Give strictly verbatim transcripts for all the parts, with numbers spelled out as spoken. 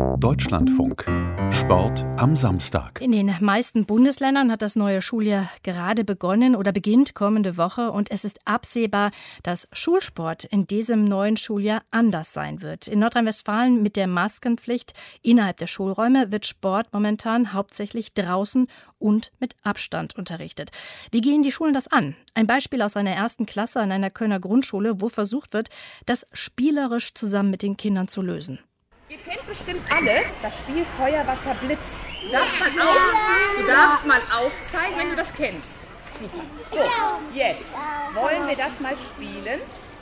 Deutschlandfunk. Sport am Samstag. In den meisten Bundesländern hat das neue Schuljahr gerade begonnen oder beginnt kommende Woche. Und es ist absehbar, dass Schulsport in diesem neuen Schuljahr anders sein wird. In Nordrhein-Westfalen mit der Maskenpflicht innerhalb der Schulräume wird Sport momentan hauptsächlich draußen und mit Abstand unterrichtet. Wie gehen die Schulen das an? Ein Beispiel aus einer ersten Klasse an einer Kölner Grundschule, wo versucht wird, das spielerisch zusammen mit den Kindern zu lösen. Ihr kennt bestimmt alle das Spiel Feuer, Wasser, Blitz. Du darfst mal, auf, du darfst mal aufzeigen, wenn du das kennst. Super. So, jetzt wollen wir das mal spielen.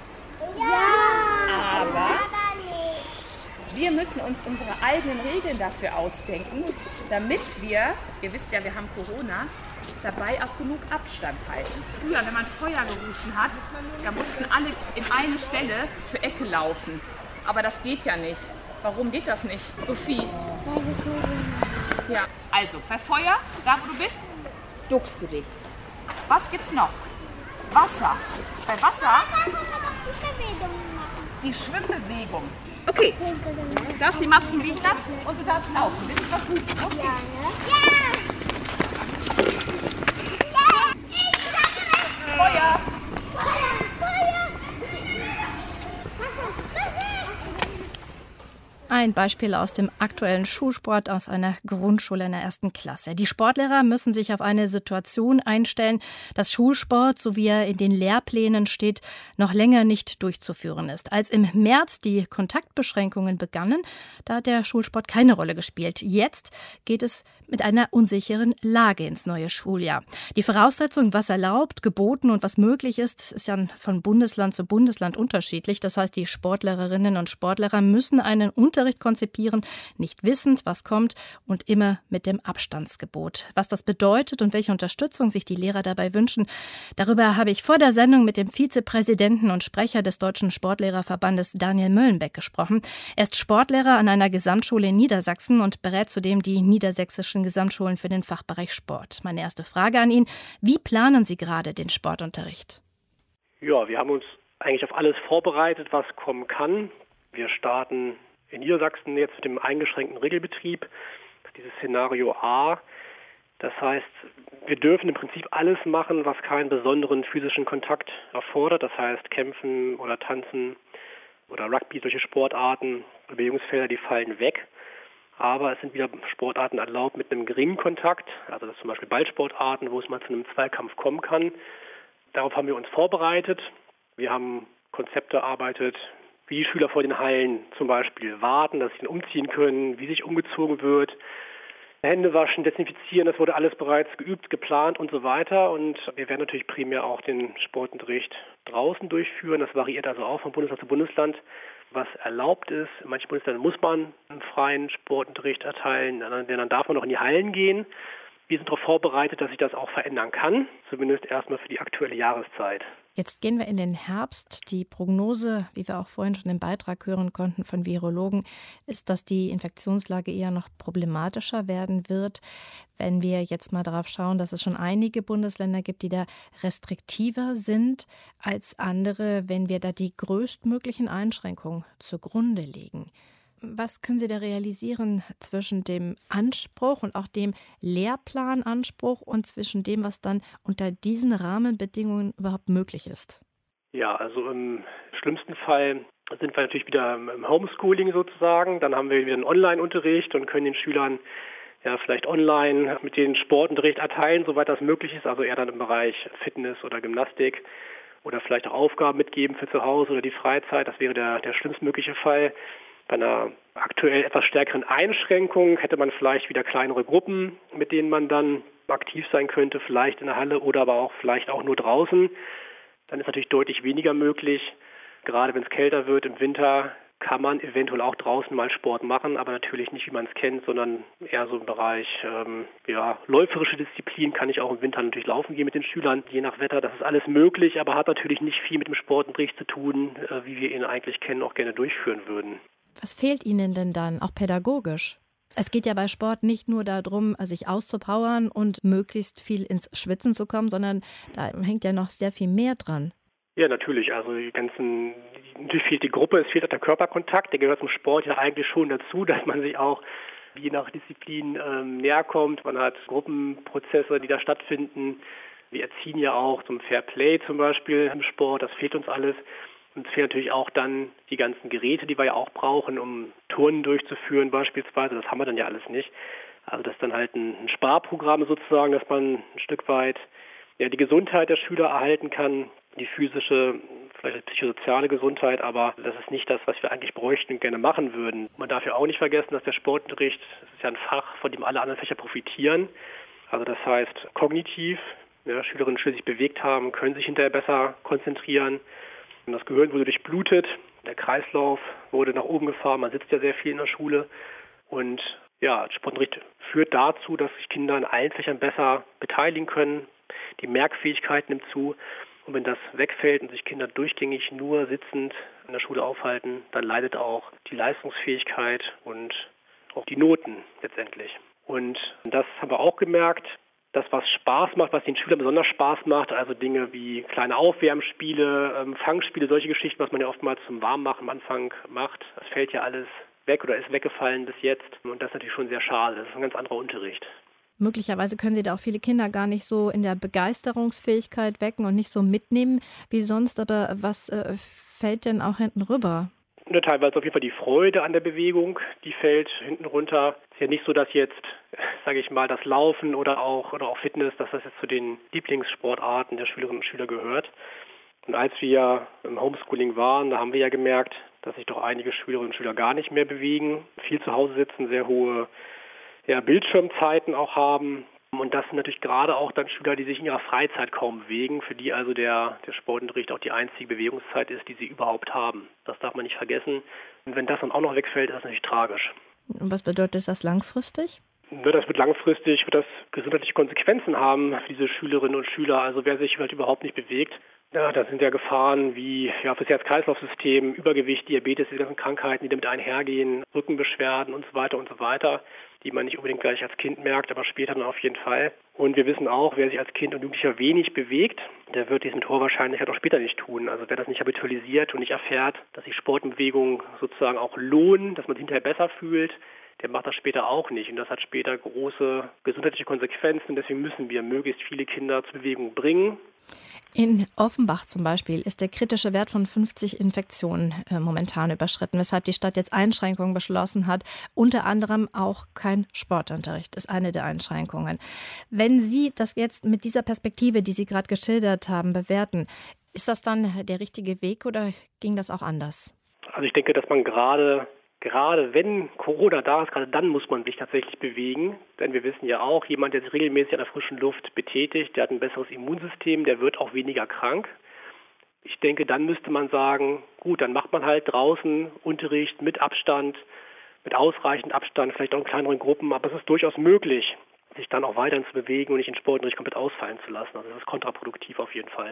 Ja. Aber wir müssen uns unsere eigenen Regeln dafür ausdenken, damit wir, ihr wisst ja, wir haben Corona, dabei auch genug Abstand halten. Früher, wenn man Feuer gerufen hat, da mussten alle in eine Stelle zur Ecke laufen. Aber das geht ja nicht. Warum geht das nicht, Sophie? Ja, also bei Feuer, da wo du bist, duckst du dich. Was gibt's noch? Wasser. Bei Wasser die Schwimmbewegung. Okay, du darfst die Masken liegen lassen und du darfst laufen. Willst du was gut? Okay. Ja. Feuer. Ein Beispiel aus dem aktuellen Schulsport aus einer Grundschule in der ersten Klasse. Die Sportlehrer müssen sich auf eine Situation einstellen, dass Schulsport, so wie er in den Lehrplänen steht, noch länger nicht durchzuführen ist. Als im März die Kontaktbeschränkungen begannen, da hat der Schulsport keine Rolle gespielt. Jetzt geht es mit einer unsicheren Lage ins neue Schuljahr. Die Voraussetzung, was erlaubt, geboten und was möglich ist, ist ja von Bundesland zu Bundesland unterschiedlich. Das heißt, die Sportlehrerinnen und Sportlehrer müssen einen Unterricht konzipieren, nicht wissend, was kommt und immer mit dem Abstandsgebot. Was das bedeutet und welche Unterstützung sich die Lehrer dabei wünschen, darüber habe ich vor der Sendung mit dem Vizepräsidenten und Sprecher des Deutschen Sportlehrerverbandes Daniel Möllenbeck gesprochen. Er ist Sportlehrer an einer Gesamtschule in Niedersachsen und berät zudem die niedersächsischen Gesamtschulen für den Fachbereich Sport. Meine erste Frage an ihn: Wie planen Sie gerade den Sportunterricht? Ja, wir haben uns eigentlich auf alles vorbereitet, was kommen kann. Wir starten in Niedersachsen jetzt mit dem eingeschränkten Regelbetrieb, dieses Szenario A. Das heißt, wir dürfen im Prinzip alles machen, was keinen besonderen physischen Kontakt erfordert. Das heißt, Kämpfen oder Tanzen oder Rugby, solche Sportarten, Bewegungsfelder, die fallen weg. Aber es sind wieder Sportarten erlaubt mit einem geringen Kontakt, also das zum Beispiel Ballsportarten, wo es mal zu einem Zweikampf kommen kann. Darauf haben wir uns vorbereitet. Wir haben Konzepte erarbeitet, wie die Schüler vor den Hallen zum Beispiel warten, dass sie ihn umziehen können, wie sich umgezogen wird, Hände waschen, desinfizieren, das wurde alles bereits geübt, geplant und so weiter. Und wir werden natürlich primär auch den Sportunterricht draußen durchführen. Das variiert also auch von Bundesland zu Bundesland, was erlaubt ist. In manchen Bundesländern muss man einen freien Sportunterricht erteilen, in anderen Ländern darf man noch in die Hallen gehen. Wir sind darauf vorbereitet, dass sich das auch verändern kann, zumindest erstmal für die aktuelle Jahreszeit. Jetzt gehen wir in den Herbst. Die Prognose, wie wir auch vorhin schon im Beitrag hören konnten von Virologen, ist, dass die Infektionslage eher noch problematischer werden wird. Wenn wir jetzt mal darauf schauen, dass es schon einige Bundesländer gibt, die da restriktiver sind als andere, wenn wir da die größtmöglichen Einschränkungen zugrunde legen. Was können Sie da realisieren zwischen dem Anspruch und auch dem Lehrplananspruch und zwischen dem, was dann unter diesen Rahmenbedingungen überhaupt möglich ist? Ja, also im schlimmsten Fall sind wir natürlich wieder im Homeschooling sozusagen. Dann haben wir wieder einen Online-Unterricht und können den Schülern ja vielleicht online mit den Sportunterricht erteilen, soweit das möglich ist. Also eher dann im Bereich Fitness oder Gymnastik oder vielleicht auch Aufgaben mitgeben für zu Hause oder die Freizeit. Das wäre der, der schlimmstmögliche Fall. Bei einer aktuell etwas stärkeren Einschränkung hätte man vielleicht wieder kleinere Gruppen, mit denen man dann aktiv sein könnte, vielleicht in der Halle oder aber auch vielleicht auch nur draußen. Dann ist natürlich deutlich weniger möglich. Gerade wenn es kälter wird im Winter, kann man eventuell auch draußen mal Sport machen, aber natürlich nicht, wie man es kennt, sondern eher so im Bereich ähm, ja, läuferische Disziplin. Kann ich auch im Winter natürlich laufen gehen mit den Schülern, je nach Wetter. Das ist alles möglich, aber hat natürlich nicht viel mit dem Sportunterricht zu tun, äh, wie wir ihn eigentlich kennen, auch gerne durchführen würden. Was fehlt Ihnen denn dann, auch pädagogisch? Es geht ja bei Sport nicht nur darum, sich auszupowern und möglichst viel ins Schwitzen zu kommen, sondern da hängt ja noch sehr viel mehr dran. Ja, natürlich. Also die ganzen, natürlich fehlt die Gruppe, es fehlt auch der Körperkontakt. Der gehört zum Sport ja eigentlich schon dazu, dass man sich auch je nach Disziplin ähm, näher kommt. Man hat Gruppenprozesse, die da stattfinden. Wir erziehen ja auch zum Fair Play zum Beispiel im Sport. Das fehlt uns alles. Und es fehlen natürlich auch dann die ganzen Geräte, die wir ja auch brauchen, um Turnen durchzuführen beispielsweise. Das haben wir dann ja alles nicht. Also das ist dann halt ein Sparprogramm sozusagen, dass man ein Stück weit ja, die Gesundheit der Schüler erhalten kann, die physische, vielleicht die psychosoziale Gesundheit, aber das ist nicht das, was wir eigentlich bräuchten und gerne machen würden. Man darf ja auch nicht vergessen, dass der Sportunterricht, das ist ja ein Fach, von dem alle anderen Fächer profitieren. Also das heißt kognitiv, ja, Schülerinnen und Schüler sich bewegt haben, können sich hinterher besser konzentrieren. Das Gehirn wurde durchblutet, der Kreislauf wurde nach oben gefahren, man sitzt ja sehr viel in der Schule und ja, Sportunterricht führt dazu, dass sich Kinder in allen Fächern besser beteiligen können, die Merkfähigkeit nimmt zu und wenn das wegfällt und sich Kinder durchgängig nur sitzend in der Schule aufhalten, dann leidet auch die Leistungsfähigkeit und auch die Noten letztendlich. Und das haben wir auch gemerkt. Das, was Spaß macht, was den Schülern besonders Spaß macht, also Dinge wie kleine Aufwärmspiele, ähm, Fangspiele, solche Geschichten, was man ja oftmals zum Warmmachen am Anfang macht, das fällt ja alles weg oder ist weggefallen bis jetzt. Und das ist natürlich schon sehr schade. Das ist ein ganz anderer Unterricht. Möglicherweise können Sie da auch viele Kinder gar nicht so in der Begeisterungsfähigkeit wecken und nicht so mitnehmen wie sonst. Aber was äh, fällt denn auch hinten rüber? Ja, teilweise auf jeden Fall die Freude an der Bewegung, die fällt hinten runter. Es ist ja nicht so, dass jetzt, sage ich mal, das Laufen oder auch oder auch Fitness, dass das jetzt zu den Lieblingssportarten der Schülerinnen und Schüler gehört. Und als wir im Homeschooling waren, da haben wir ja gemerkt, dass sich doch einige Schülerinnen und Schüler gar nicht mehr bewegen, viel zu Hause sitzen, sehr hohe ja, Bildschirmzeiten auch haben. Und das sind natürlich gerade auch dann Schüler, die sich in ihrer Freizeit kaum bewegen, für die also der, der Sportunterricht auch die einzige Bewegungszeit ist, die sie überhaupt haben. Das darf man nicht vergessen. Und wenn das dann auch noch wegfällt, ist das natürlich tragisch. Und was bedeutet das langfristig? Das wird langfristig wird das gesundheitliche Konsequenzen haben für diese Schülerinnen und Schüler. Also wer sich halt überhaupt nicht bewegt, ja, da sind ja Gefahren wie ja, fürs Herz-Kreislauf-System, Übergewicht, Diabetes, die ganzen Krankheiten, die damit einhergehen, Rückenbeschwerden und so weiter und so weiter, die man nicht unbedingt gleich als Kind merkt, aber später dann auf jeden Fall. Und wir wissen auch, wer sich als Kind und Jugendlicher wenig bewegt, der wird dies mit hoher Wahrscheinlichkeit auch später nicht tun. Also wer das nicht habitualisiert und nicht erfährt, dass sich Sport und Bewegung sozusagen auch lohnen, dass man sich hinterher besser fühlt, der macht das später auch nicht. Und das hat später große gesundheitliche Konsequenzen. Deswegen müssen wir möglichst viele Kinder zur Bewegung bringen. In Offenbach zum Beispiel ist der kritische Wert von fünfzig Infektionen äh, momentan überschritten, weshalb die Stadt jetzt Einschränkungen beschlossen hat. Unter anderem auch kein Sportunterricht ist eine der Einschränkungen. Wenn Sie das jetzt mit dieser Perspektive, die Sie gerade geschildert haben, bewerten, ist das dann der richtige Weg oder ging das auch anders? Also ich denke, dass man gerade Gerade wenn Corona da ist, gerade dann muss man sich tatsächlich bewegen. Denn wir wissen ja auch, jemand, der sich regelmäßig an der frischen Luft betätigt, der hat ein besseres Immunsystem, der wird auch weniger krank. Ich denke, dann müsste man sagen, gut, dann macht man halt draußen Unterricht mit Abstand, mit ausreichend Abstand, vielleicht auch in kleineren Gruppen. Aber es ist durchaus möglich, sich dann auch weiterhin zu bewegen und nicht den Sportunterricht komplett ausfallen zu lassen. Also das ist kontraproduktiv auf jeden Fall.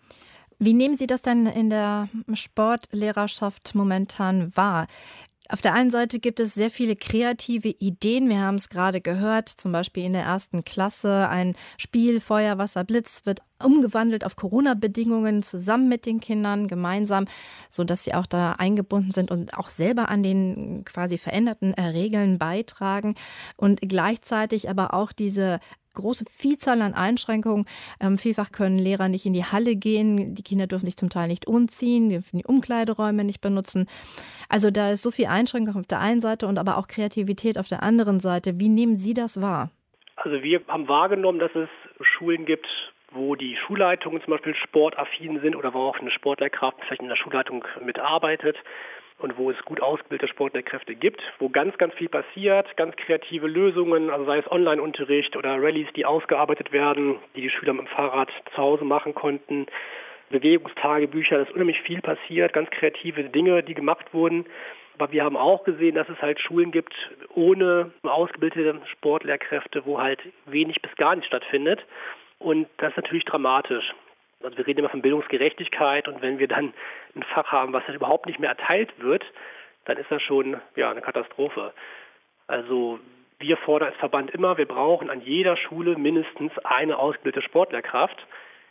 Wie nehmen Sie das denn in der Sportlehrerschaft momentan wahr? Auf der einen Seite gibt es sehr viele kreative Ideen. Wir haben es gerade gehört, zum Beispiel in der ersten Klasse ein Spiel Feuer, Wasser, Blitz wird umgewandelt auf Corona-Bedingungen zusammen mit den Kindern gemeinsam, sodass sie auch da eingebunden sind und auch selber an den quasi veränderten Regeln beitragen und gleichzeitig aber auch diese große Vielzahl an Einschränkungen. Ähm, vielfach können Lehrer nicht in die Halle gehen, die Kinder dürfen sich zum Teil nicht umziehen, dürfen die Umkleideräume nicht benutzen. Also da ist so viel Einschränkung auf der einen Seite und aber auch Kreativität auf der anderen Seite. Wie nehmen Sie das wahr? Also wir haben wahrgenommen, dass es Schulen gibt, wo die Schulleitungen zum Beispiel sportaffin sind oder wo auch eine Sportlehrkraft vielleicht in der Schulleitung mitarbeitet. Und wo es gut ausgebildete Sportlehrkräfte gibt, wo ganz, ganz viel passiert, ganz kreative Lösungen, also sei es Online-Unterricht oder Rallyes, die ausgearbeitet werden, die die Schüler mit dem Fahrrad zu Hause machen konnten, Bewegungstagebücher, da ist unheimlich viel passiert, ganz kreative Dinge, die gemacht wurden. Aber wir haben auch gesehen, dass es halt Schulen gibt ohne ausgebildete Sportlehrkräfte, wo halt wenig bis gar nicht stattfindet. Und das ist natürlich dramatisch. Also wir reden immer von Bildungsgerechtigkeit und wenn wir dann ein Fach haben, was dann überhaupt nicht mehr erteilt wird, dann ist das schon ja, eine Katastrophe. Also wir fordern als Verband immer, wir brauchen an jeder Schule mindestens eine ausgebildete Sportlehrkraft.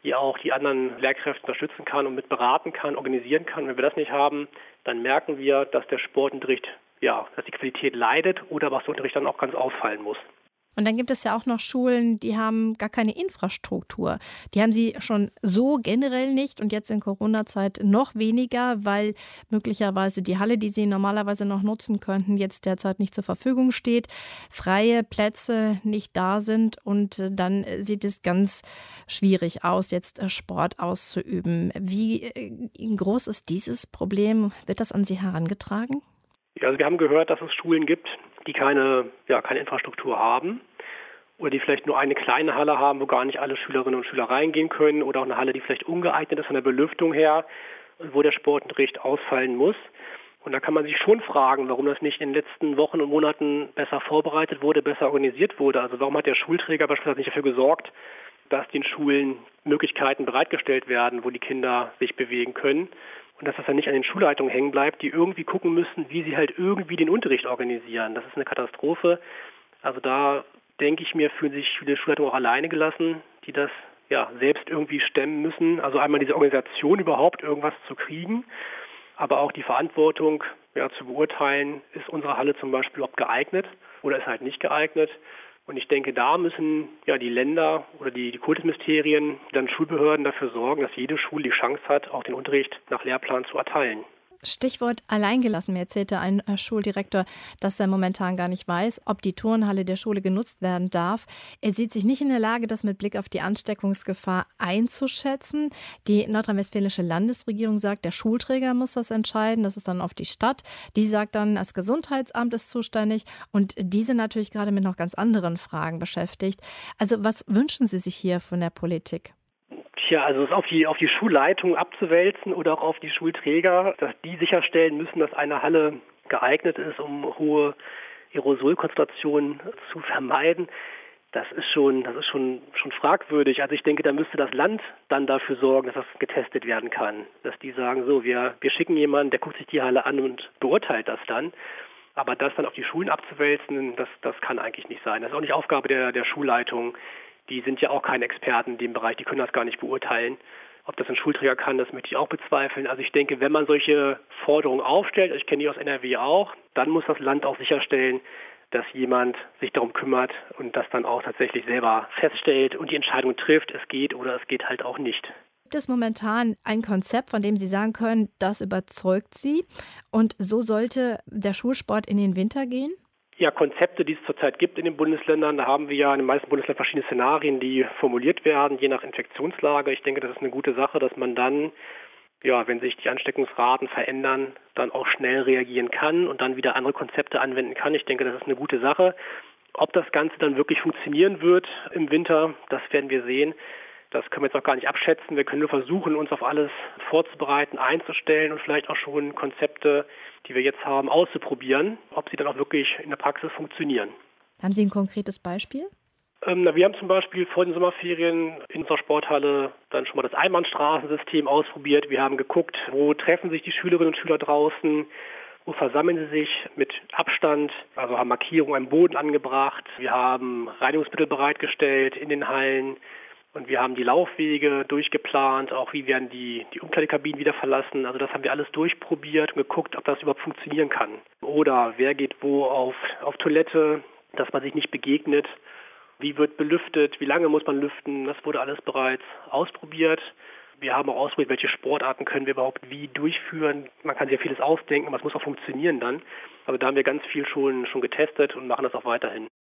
die auch die anderen Lehrkräfte unterstützen kann und mit beraten kann, organisieren kann. Und wenn wir das nicht haben, dann merken wir, dass der Sportunterricht, ja, dass die Qualität leidet oder was der Unterricht dann auch ganz ausfallen muss. Und dann gibt es ja auch noch Schulen, die haben gar keine Infrastruktur. Die haben sie schon so generell nicht und jetzt in Corona-Zeit noch weniger, weil möglicherweise die Halle, die sie normalerweise noch nutzen könnten, jetzt derzeit nicht zur Verfügung steht, freie Plätze nicht da sind und dann sieht es ganz schwierig aus, jetzt Sport auszuüben. Wie groß ist dieses Problem? Wird das an Sie herangetragen? Ja, also wir haben gehört, dass es Schulen gibt, die keine, ja, keine Infrastruktur haben oder die vielleicht nur eine kleine Halle haben, wo gar nicht alle Schülerinnen und Schüler reingehen können oder auch eine Halle, die vielleicht ungeeignet ist von der Belüftung her, wo der Sportunterricht ausfallen muss. Und da kann man sich schon fragen, warum das nicht in den letzten Wochen und Monaten besser vorbereitet wurde, besser organisiert wurde. Also warum hat der Schulträger beispielsweise nicht dafür gesorgt, dass den Schulen Möglichkeiten bereitgestellt werden, wo die Kinder sich bewegen können. Und dass das dann nicht an den Schulleitungen hängen bleibt, die irgendwie gucken müssen, wie sie halt irgendwie den Unterricht organisieren. Das ist eine Katastrophe. Also da denke ich mir, fühlen sich viele Schulleitungen auch alleine gelassen, die das ja selbst irgendwie stemmen müssen. Also einmal diese Organisation überhaupt irgendwas zu kriegen, aber auch die Verantwortung ja, zu beurteilen, ist unsere Halle zum Beispiel überhaupt geeignet oder ist halt nicht geeignet. Und ich denke, da müssen ja die Länder oder die, die Kultusministerien, dann Schulbehörden dafür sorgen, dass jede Schule die Chance hat, auch den Unterricht nach Lehrplan zu erteilen. Stichwort alleingelassen. Mir erzählte ein Schuldirektor, dass er momentan gar nicht weiß, ob die Turnhalle der Schule genutzt werden darf. Er sieht sich nicht in der Lage, das mit Blick auf die Ansteckungsgefahr einzuschätzen. Die nordrhein-westfälische Landesregierung sagt, der Schulträger muss das entscheiden. Das ist dann auf die Stadt. Die sagt dann, das Gesundheitsamt ist zuständig. Und die sind natürlich gerade mit noch ganz anderen Fragen beschäftigt. Also was wünschen Sie sich hier von der Politik? Tja, also es auf die, auf die Schulleitung abzuwälzen oder auch auf die Schulträger, dass die sicherstellen müssen, dass eine Halle geeignet ist, um hohe Aerosolkonzentrationen zu vermeiden, das ist schon, das ist schon, schon fragwürdig. Also ich denke, da müsste das Land dann dafür sorgen, dass das getestet werden kann. Dass die sagen, so, wir, wir schicken jemanden, der guckt sich die Halle an und beurteilt das dann. Aber das dann auf die Schulen abzuwälzen, das, das kann eigentlich nicht sein. Das ist auch nicht Aufgabe der, der Schulleitung. Die sind ja auch keine Experten in dem Bereich, die können das gar nicht beurteilen. Ob das ein Schulträger kann, das möchte ich auch bezweifeln. Also ich denke, wenn man solche Forderungen aufstellt, ich kenne die aus N R W auch, dann muss das Land auch sicherstellen, dass jemand sich darum kümmert und das dann auch tatsächlich selber feststellt und die Entscheidung trifft, es geht oder es geht halt auch nicht. Gibt es momentan ein Konzept, von dem Sie sagen können, das überzeugt Sie und so sollte der Schulsport in den Winter gehen? Ja, Konzepte, die es zurzeit gibt in den Bundesländern, da haben wir ja in den meisten Bundesländern verschiedene Szenarien, die formuliert werden, je nach Infektionslage. Ich denke, das ist eine gute Sache, dass man dann, ja, wenn sich die Ansteckungsraten verändern, dann auch schnell reagieren kann und dann wieder andere Konzepte anwenden kann. Ich denke, das ist eine gute Sache. Ob das Ganze dann wirklich funktionieren wird im Winter, das werden wir sehen. Das können wir jetzt noch gar nicht abschätzen. Wir können nur versuchen, uns auf alles vorzubereiten, einzustellen und vielleicht auch schon Konzepte, die wir jetzt haben, auszuprobieren, ob sie dann auch wirklich in der Praxis funktionieren. Haben Sie ein konkretes Beispiel? Ähm, na, wir haben zum Beispiel vor den Sommerferien in unserer Sporthalle dann schon mal das Einbahnstraßensystem ausprobiert. Wir haben geguckt, wo treffen sich die Schülerinnen und Schüler draußen, wo versammeln sie sich mit Abstand, also haben Markierungen am Boden angebracht. Wir haben Reinigungsmittel bereitgestellt in den Hallen. Und wir haben die Laufwege durchgeplant, auch wie werden die, die Umkleidekabinen wieder verlassen. Also das haben wir alles durchprobiert und geguckt, ob das überhaupt funktionieren kann. Oder wer geht wo auf, auf Toilette, dass man sich nicht begegnet. Wie wird belüftet, wie lange muss man lüften, das wurde alles bereits ausprobiert. Wir haben auch ausprobiert, welche Sportarten können wir überhaupt wie durchführen. Man kann sich ja vieles ausdenken, aber es muss auch funktionieren dann. Also da haben wir ganz viel schon, schon getestet und machen das auch weiterhin.